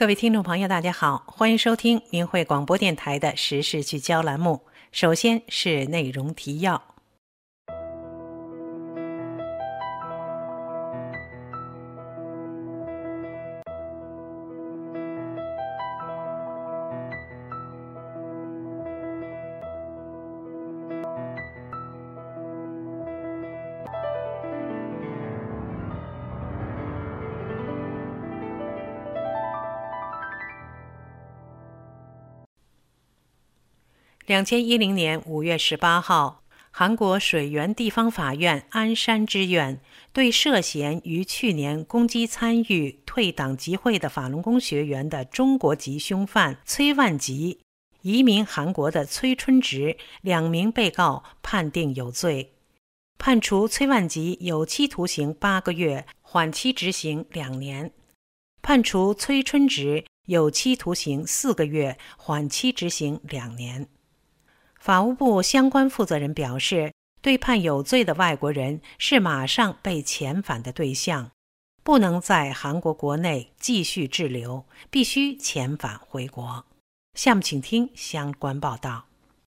各位听众朋友大家好，欢迎收听明慧广播电台的时事聚焦栏目。首先是内容提要。2010年5月18号，韩国水源地方法院鞍山支院对涉嫌于去年攻击参与退党集会的法轮功学员的中国籍凶犯崔万吉、移民韩国的崔春植2名被告判定有罪，判处崔万吉有期徒刑8个月，缓期执行2年；判处崔春植有期徒刑4个月，缓期执行2年。法务部相关负责人表示，对判有罪的外国人是马上被遣返的对象，不能在韩国国内继续滞留，必须遣返回国。下面请听相关报道。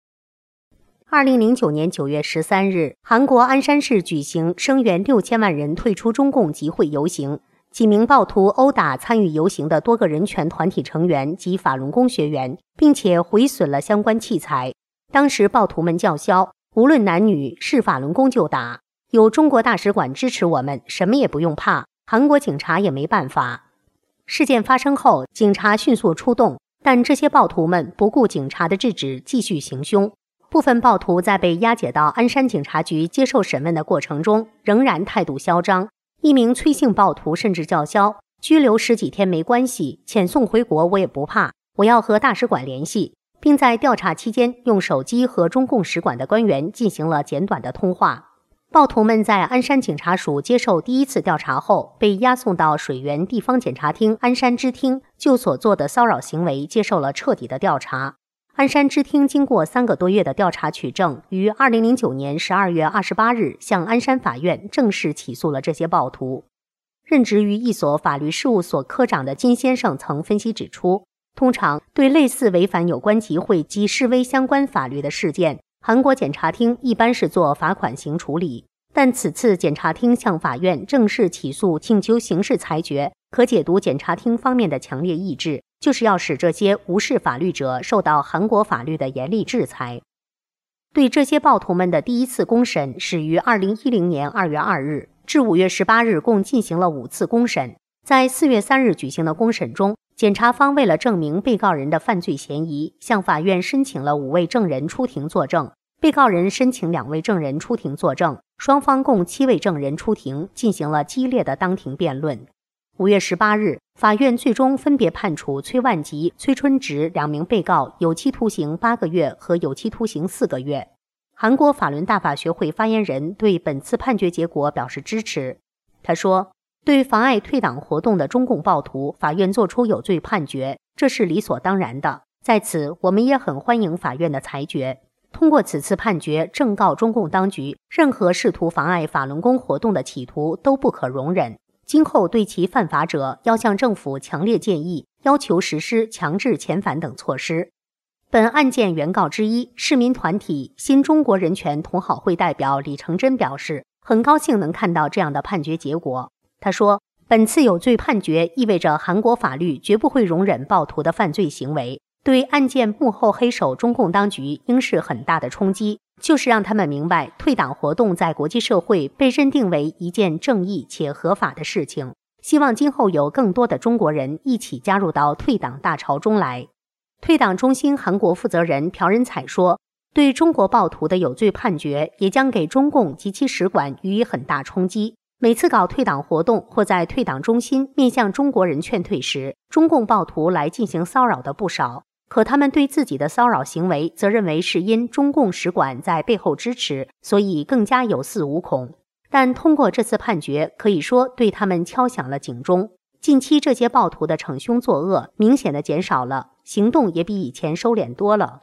2009年9月13日，韩国鞍山市举行声援6000万人退出中共集会游行，几名暴徒殴打参与游行的多个人权团体成员及法轮功学员，并且毁损了相关器材。当时暴徒们叫嚣，无论男女，是法轮功就打，有中国大使馆支持我们，什么也不用怕，韩国警察也没办法。事件发生后，警察迅速出动，但这些暴徒们不顾警察的制止，继续行凶。部分暴徒在被押解到鞍山警察局接受审问的过程中，仍然态度嚣张。一名崔姓暴徒甚至叫嚣，拘留10几天没关系，遣送回国我也不怕，我要和大使馆联系，并在调查期间用手机和中共使馆的官员进行了简短的通话。暴徒们在鞍山警察署接受第一次调查后，被押送到水源地方检察厅鞍山支厅，就所做的骚扰行为接受了彻底的调查。鞍山支厅经过3个多月的调查取证，于2009年12月28日向鞍山法院正式起诉了这些暴徒。任职于一所法律事务所科长的金先生曾分析指出，通常对类似违反有关集会及示威相关法律的事件，韩国检察厅一般是做罚款刑处理，但此次检察厅向法院正式起诉请求刑事裁决，可解读检察厅方面的强烈意志，就是要使这些无视法律者受到韩国法律的严厉制裁。对这些暴徒们的第一次公审始于2010年2月2日，至5月18日共进行了5次公审。在4月3日举行的公审中，检察方为了证明被告人的犯罪嫌疑，向法院申请了5位证人出庭作证，被告人申请2位证人出庭作证，双方共7位证人出庭，进行了激烈的当庭辩论。5月18日，法院最终分别判处崔万吉、崔春植2名被告有期徒刑8个月和有期徒刑4个月。韩国法轮大法学会发言人对本次判决结果表示支持。他说，对妨碍退党活动的中共暴徒，法院作出有罪判决，这是理所当然的。在此，我们也很欢迎法院的裁决。通过此次判决，正告中共当局，任何试图妨碍法轮功活动的企图都不可容忍。今后对其犯法者，要向政府强烈建议，要求实施强制遣返等措施。本案件原告之一，市民团体新中国人权同好会代表李成珍表示，很高兴能看到这样的判决结果。他说，本次有罪判决意味着韩国法律绝不会容忍暴徒的犯罪行为，对案件幕后黑手中共当局应是很大的冲击，就是让他们明白退党活动在国际社会被认定为一件正义且合法的事情。希望今后有更多的中国人一起加入到退党大潮中来。退党中心韩国负责人朴仁彩说，对中国暴徒的有罪判决也将给中共及其使馆予以很大冲击。每次搞退党活动或在退党中心面向中国人劝退时，中共暴徒来进行骚扰的不少，可他们对自己的骚扰行为则认为是因中共使馆在背后支持，所以更加有恃无恐。但通过这次判决，可以说对他们敲响了警钟。近期这些暴徒的逞凶作恶明显的减少了，行动也比以前收敛多了。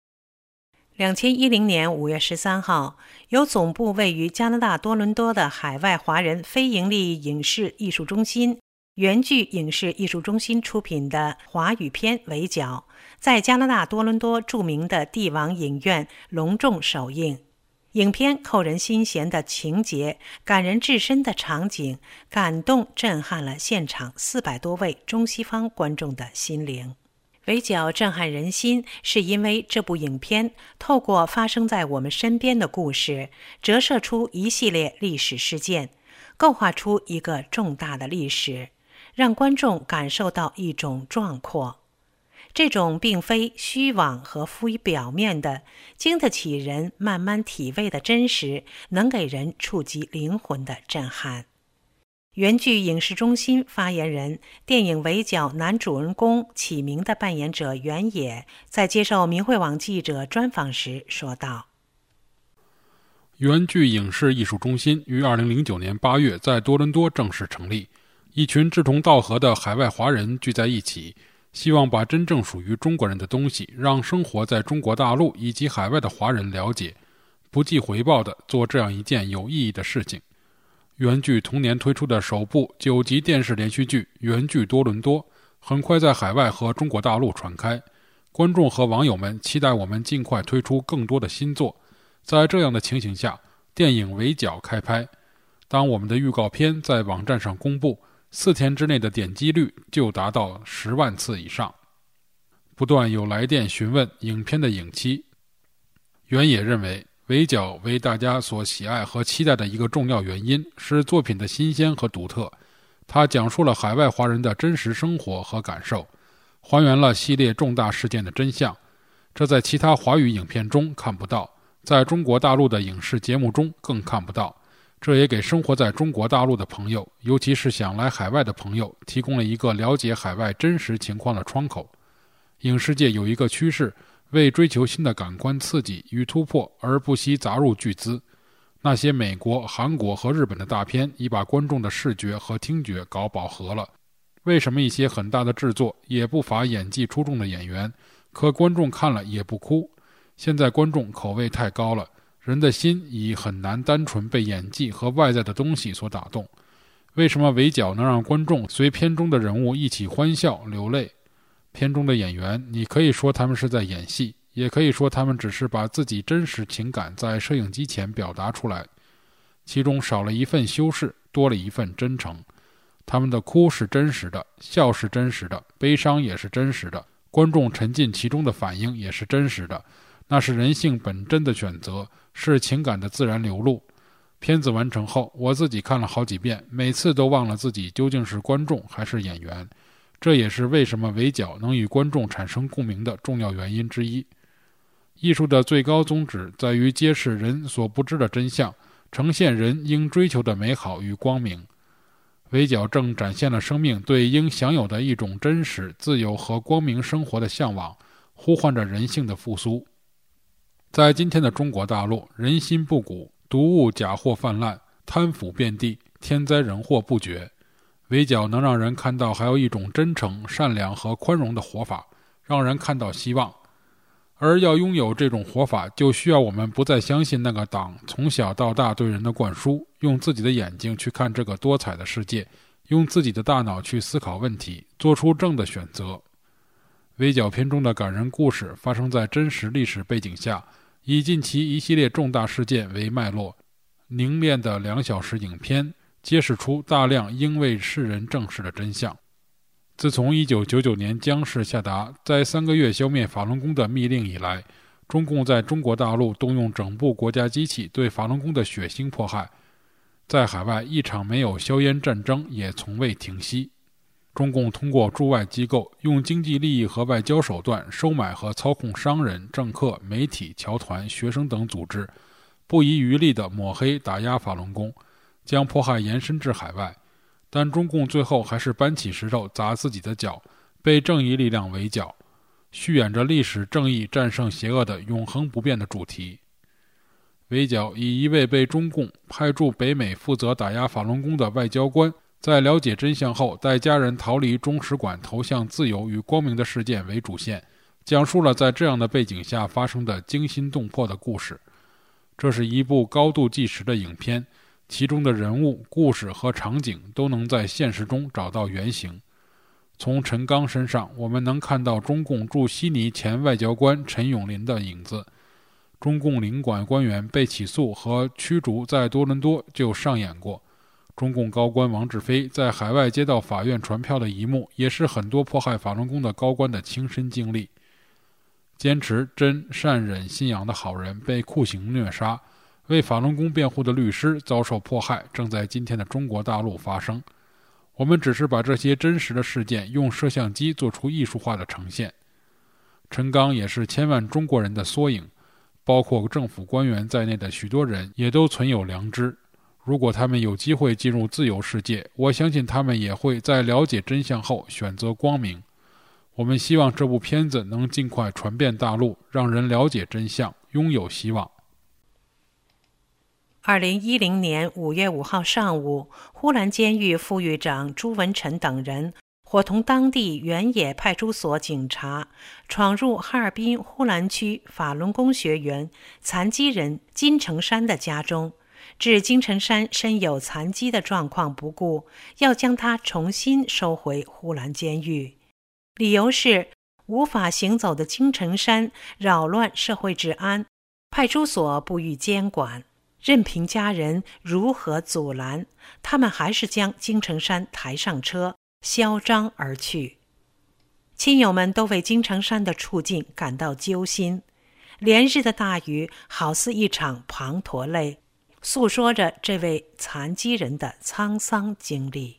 2010年5月13号，由总部位于加拿大多伦多的海外华人非营利影视艺术中心原剧影视艺术中心出品的华语片《围剿》在加拿大多伦多著名的帝王影院隆重首映。影片扣人心弦的情节、感人至深的场景，感动震撼了现场400多位中西方观众的心灵。围剿震撼人心，是因为这部影片透过发生在我们身边的故事，折射出一系列历史事件，构画出一个重大的历史，让观众感受到一种壮阔。这种并非虚妄和浮于表面的、经得起人慢慢体味的真实，能给人触及灵魂的震撼。原剧影视中心发言人、电影《围剿》男主人公启明的扮演者原野在接受明慧网记者专访时说道： 原剧影视艺术中心于2009年8月在多伦多正式成立，一群志同道合的海外华人聚在一起，希望把真正属于中国人的东西让生活在中国大陆以及海外的华人了解，不计回报地做这样一件有意义的事情。原剧同年推出的首部9集电视连续剧《原剧多伦多》很快在海外和中国大陆传开，观众和网友们期待我们尽快推出更多的新作。在这样的情形下，电影《围剿》开拍。当我们的预告片在网站上公布，4天之内的点击率就达到10万次以上。不断有来电询问影片的影期。原野认为，围剿为大家所喜爱和期待的一个重要原因是作品的新鲜和独特。它讲述了海外华人的真实生活和感受，还原了系列重大事件的真相，这在其他华语影片中看不到，在中国大陆的影视节目中更看不到。这也给生活在中国大陆的朋友，尤其是想来海外的朋友，提供了一个了解海外真实情况的窗口。影视界有一个趋势，为追求新的感官刺激与突破而不惜砸入巨资。那些美国、韩国和日本的大片已把观众的视觉和听觉搞饱和了。为什么一些很大的制作也不乏演技出众的演员，可观众看了也不哭？现在观众口味太高了，人的心已很难单纯被演技和外在的东西所打动。为什么围剿能让观众随片中的人物一起欢笑流泪？片中的演员，你可以说他们是在演戏，也可以说他们只是把自己真实情感在摄影机前表达出来，其中少了一份修饰，多了一份真诚。他们的哭是真实的，笑是真实的，悲伤也是真实的，观众沉浸其中的反应也是真实的。那是人性本真的选择，是情感的自然流露。片子完成后，我自己看了好几遍，每次都忘了自己究竟是观众还是演员。这也是为什么围剿能与观众产生共鸣的重要原因之一。艺术的最高宗旨在于揭示人所不知的真相，呈现人应追求的美好与光明。围剿正展现了生命对应享有的一种真实、自由和光明生活的向往，呼唤着人性的复苏。在今天的中国大陆，人心不古，毒物假货泛滥，贪腐遍地，天灾人祸不绝。围剿能让人看到还有一种真诚、善良和宽容的活法，让人看到希望。而要拥有这种活法，就需要我们不再相信那个党从小到大对人的灌输，用自己的眼睛去看这个多彩的世界，用自己的大脑去思考问题，做出正的选择。围剿片中的感人故事发生在真实历史背景下，以近期一系列重大事件为脉络，凝练的2小时影片揭示出大量应为世人正视的真相。自从1999年江氏下达在3个月消灭法轮功的密令以来，中共在中国大陆动用整部国家机器对法轮功的血腥迫害，在海外一场没有硝烟战争也从未停息。中共通过驻外机构用经济利益和外交手段收买和操控商人、政客、媒体、侨团、学生等组织，不遗余力地抹黑打压法轮功，将迫害延伸至海外。但中共最后还是搬起石头砸自己的脚，被正义力量围剿，续演着历史正义战胜邪恶的永恒不变的主题。围剿以一位被中共派驻北美负责打压法轮功的外交官，在了解真相后带家人逃离中使馆投向自由与光明的事件为主线，讲述了在这样的背景下发生的惊心动魄的故事。这是一部高度纪实的影片， 其中的人物、故事和场景都能在现实中找到原型。从陈刚身上，我们能看到中共驻悉尼前外交官陈永林的影子。中共领馆官员被起诉和驱逐在多伦多就上演过。中共高官王志飞在海外接到法院传票的一幕，也是很多迫害法轮功的高官的亲身经历。坚持真善忍信仰的好人被酷刑虐杀，为法轮功辩护的律师遭受迫害，正在今天的中国大陆发生。我们只是把这些真实的事件用摄像机做出艺术化的呈现。陈刚也是千万中国人的缩影，包括政府官员在内的许多人也都存有良知。如果他们有机会进入自由世界，我相信他们也会在了解真相后选择光明。我们希望这部片子能尽快传遍大陆，让人了解真相，拥有希望。 2010年5月5号上午，呼兰监狱副狱长朱文臣等人伙同当地原野派出所警察，闯入哈尔滨呼兰区法轮功学员残疾人金成山的家中，置金成山身有残疾的状况不顾，要将他重新收回呼兰监狱。理由是无法行走的金成山扰乱社会治安，派出所不予监管。任凭家人如何阻拦，他们还是将金成山抬上车，嚣张而去。亲友们都为金成山的处境感到揪心，连日的大雨好似一场滂沱泪，诉说着这位残疾人的沧桑经历。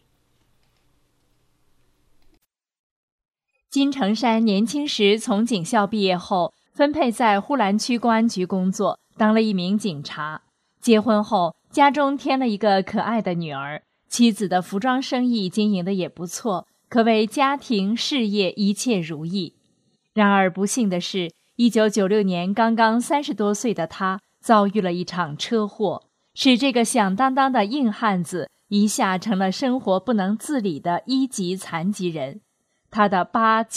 金成山年轻时从警校毕业后，分配在呼兰区公安局工作，当了一名警察。结婚后，家中添了一个可爱的女儿，妻子的服装生意经营得也不错，可谓家庭事业一切如意。然而不幸的是，1996年刚刚30多岁的他遭遇了一场车祸，使这个响当当的硬汉子一下成了生活不能自理的1级残疾人。他的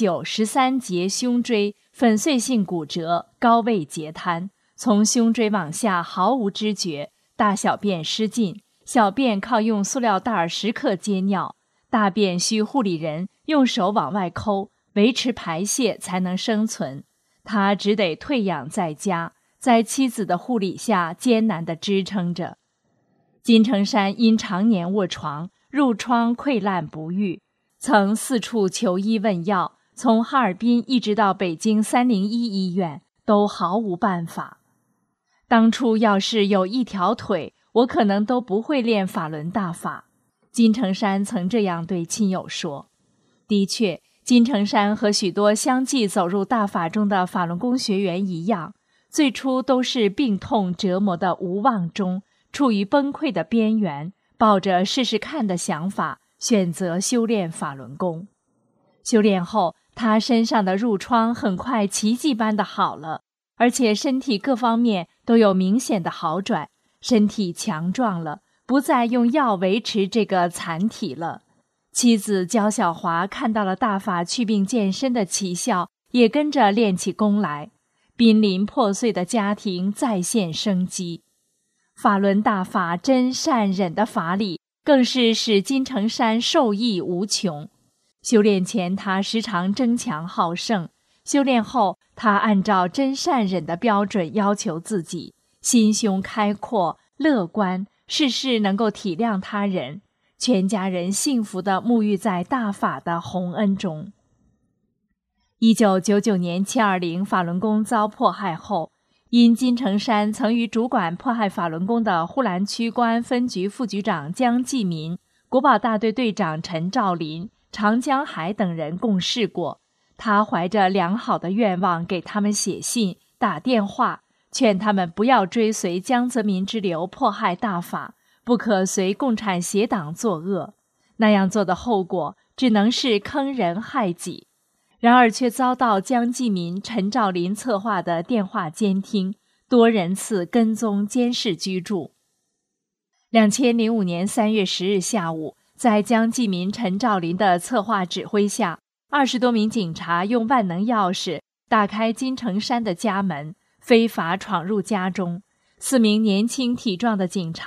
8、9、13节胸椎粉碎性骨折，高位截瘫，从胸椎往下毫无知觉，大小便失禁，小便靠用塑料袋时刻接尿，大便需护理人用手往外抠，维持排泄才能生存。他只得退养在家，在妻子的护理下艰难地支撑着。金成山因常年卧床，褥疮溃烂不愈，曾4处求医问药，从哈尔滨一直到北京301医院，都毫无办法。当初要是有一条腿，我可能都不会练法轮大法。金成山曾这样对亲友说。的确，金成山和许多相继走入大法中的法轮功学员一样，最初都是病痛折磨的无望中，处于崩溃的边缘，抱着试试看的想法，选择修炼法轮功。修炼后，他身上的褥疮很快奇迹般的好了，而且身体各方面都有明显的好转，身体强壮了，不再用药维持这个残体了。妻子焦小华看到了大法祛病健身的奇效，也跟着练起功来，濒临破碎的家庭再现生机。法轮大法真善忍的法理，更是使金成山受益无穷。修炼前他时常争强好胜，修炼后他按照真善忍的标准要求自己，心胸开阔乐观，事事能够体谅他人，全家人幸福地沐浴在大法的洪恩中。1999年720法轮功遭迫害后，因金成山曾与主管迫害法轮功的呼兰区公安分局副局长江继民、国保大队队长陈兆林、常江海等人共事过，他怀着良好的愿望给他们写信、打电话，劝他们不要追随江泽民之流迫害大法，不可随共产邪党作恶，那样做的后果只能是坑人害己。然而却遭到江继民、陈兆林策划的电话监听，多人次跟踪监视居住。2005年3月10日下午，在江继民、陈兆林的策划指挥下，20多名警察用万能钥匙打开金成山的家门，非法闯入家中。4名年轻体壮的警察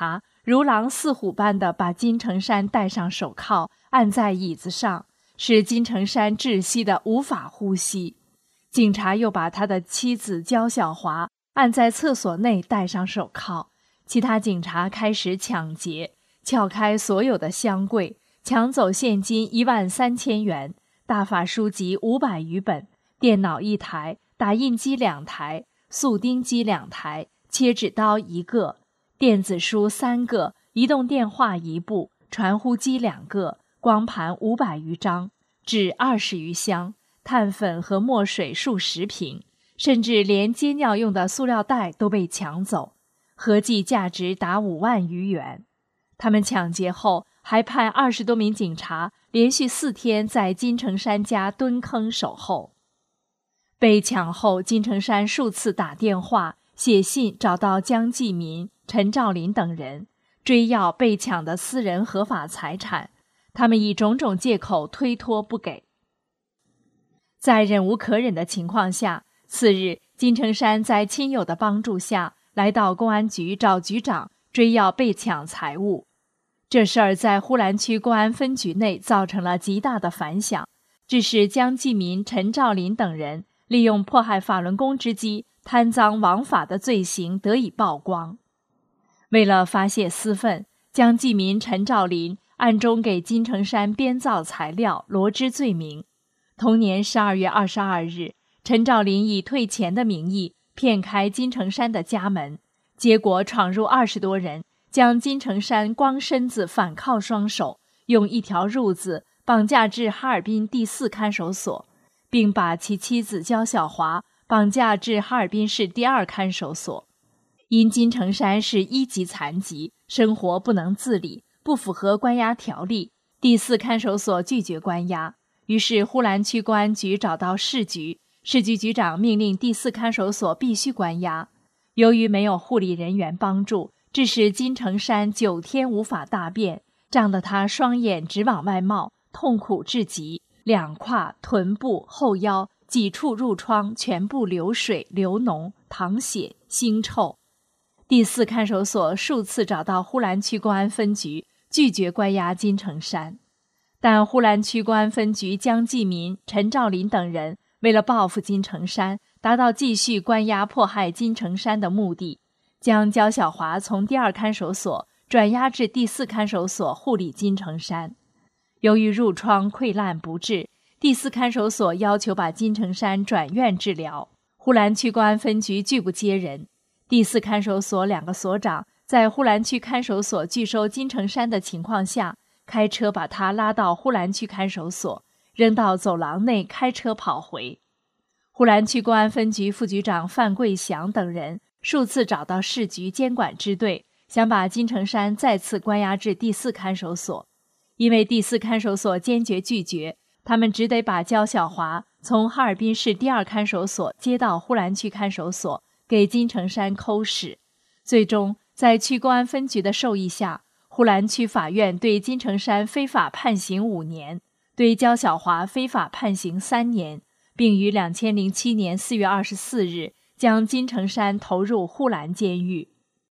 如狼似虎般地把金城山戴上手铐，按在椅子上，使金城山窒息得无法呼吸。警察又把他的妻子焦小华按在厕所内戴上手铐。其他警察开始抢劫，撬开所有的箱柜，抢走现金13000元，大法书籍500余本，电脑1台，打印机2台，速钉机2台，切纸刀1个，电子书3个，移动电话1部，传呼机2个，光盘500余张，纸20余箱，碳粉和墨水数十瓶，甚至连接尿用的塑料袋都被抢走，合计价值达5万余元。他们抢劫后，还派20多名警察连续4天在金城山家蹲坑守候。被抢后，金城山数次打电话、写信找到江继民、陈兆林等人，追要被抢的私人合法财产，他们以种种借口推脱不给。在忍无可忍的情况下，次日，金城山在亲友的帮助下来到公安局找局长追要被抢财物。这事儿在呼兰区公安分局内造成了极大的反响，致使江继民、陈兆林等人利用迫害法轮功之机贪赃枉法的罪行得以曝光。为了发泄私愤，江继民、陈兆林暗中给金城山编造材料，罗织罪名。同年12月22日，陈兆林以退钱的名义骗开金城山的家门，结果闯入20多人，将金城山光身子反铐双手，用一条褥子绑架至哈尔滨第4看守所，并把其妻子焦小华绑架至哈尔滨市第2看守所。因金城山是1级残疾，生活不能自理，不符合关押条例，第4看守所拒绝关押。于是呼兰区公安局找到市局，市局局长命令第4看守所必须关押。由于没有护理人员帮助，致使金城山9天无法大便，胀得他双眼直往外冒，痛苦至极，两胯、臀部、后腰几处褥疮全部流水、流脓、淌血、腥臭。第4看守所数次找到呼兰区公安分局，拒绝关押金城山。但呼兰区公安分局江继民、陈兆林等人为了报复金城山，达到继续关押迫害金城山的目的，将焦小华从第2看守所转押至第4看守所护理金城山。由于褥疮溃烂不治，第4看守所要求把金城山转院治疗，呼兰区公安分局拒不接人。第4看守所2个所长在呼兰区看守所拒收金城山的情况下，开车把他拉到呼兰区看守所，扔到走廊内，开车跑回。呼兰区公安分局副局长范桂祥等人数次找到市局监管支队，想把金城山再次关押至第4看守所。因为第4看守所坚决拒绝，他们只得把焦小华从哈尔滨市第2看守所接到呼兰区看守所，给金城山抠屎。最终在区公安分局的授意下，呼兰区法院对金城山非法判刑5年，对焦小华非法判刑3年，并于2007年4月24日将金城山投入呼兰监狱。